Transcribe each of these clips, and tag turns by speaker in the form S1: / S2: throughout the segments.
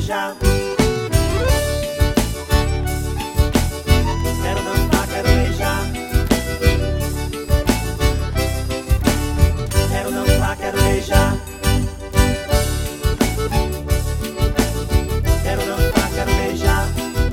S1: beijar. Quero dançar, quero beijar. Quero dançar, quero beijar. Quero dançar, quero beijar.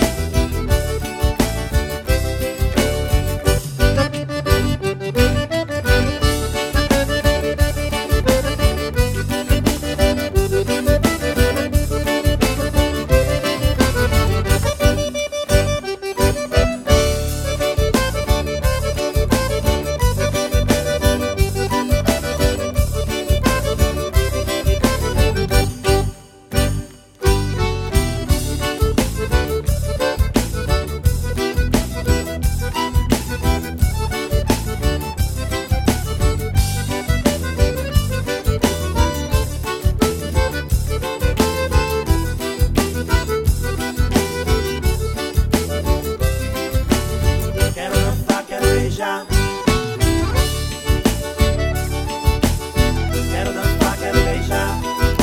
S1: Quero dançar, quero beijar.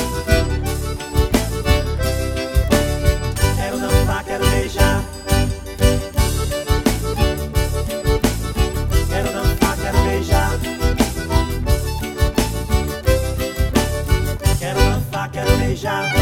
S1: Quero dançar, quero beijar. Quero dançar, quero beijar. Quero dançar, quero beijar.